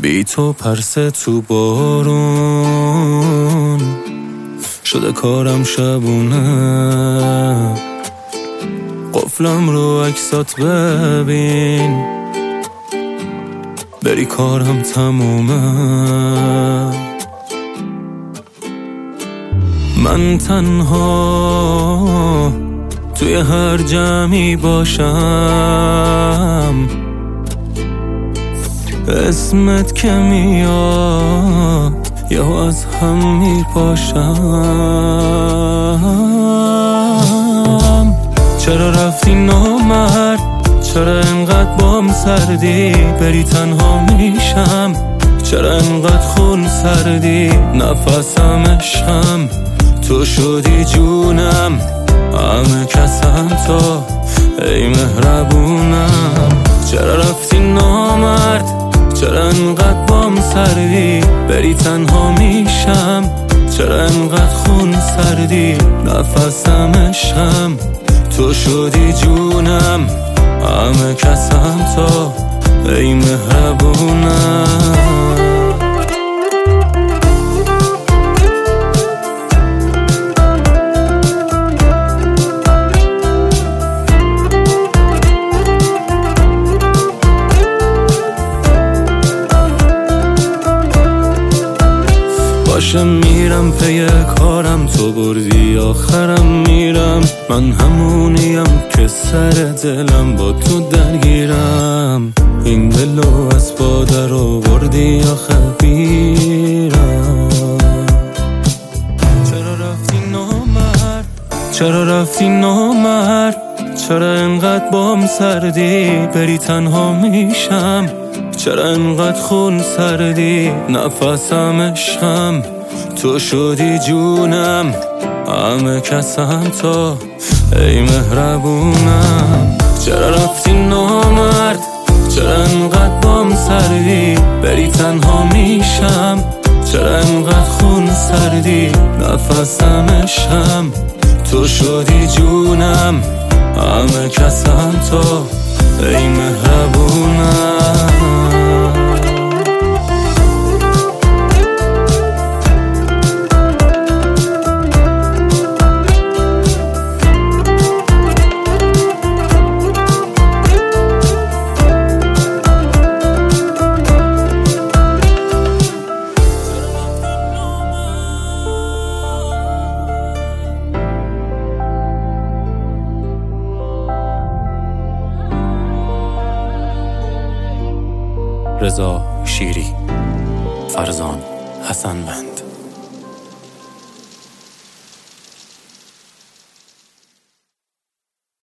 بی تو پرسه تو بارون شده کارم شبونه، قفلم رو عکسات ببین بری کارم تمومه. من تنها توی هر جمعی باشم، اسمت که میاد یا از هم میپاشم. چرا رفتی نامرد، چرا انقدر بام سردی، بری تنها میشم، چرا انقدر خون سردی، نفسم عشقم تو شدی جونم، همه کسم تو ای مهربونم. چرا رفتی نامرد، چرا انقدر بام سردی، بری تنها میشم، چرا انقدر خون سردی، نفسم عشقم تو شدی جونم، همه کسم تو ای مهربونم. باشه میرم پی کارم، تو بردی آخرم میرم، من همونیم که سر دلم با تو درگیرم، این دلو از پادر آوردی آخر بیرم. چرا رفتی نامرد، چرا رفتی نامرد، چرا انقدر بام سردی، بری تنها میشم، چرا انقدر خون سردی، نفسم عشقم تو شدی جونم، همه کسم تو ای مهربونم. چرا رفتی نامرد، چرا انقدر بام سردی، بری تنها میشم، چرا انقدر خون سردی، نفسم عشقم تو شدی جونم، همه کسم تو ای مهربونم. رضا شیری، فرزان حسنوند.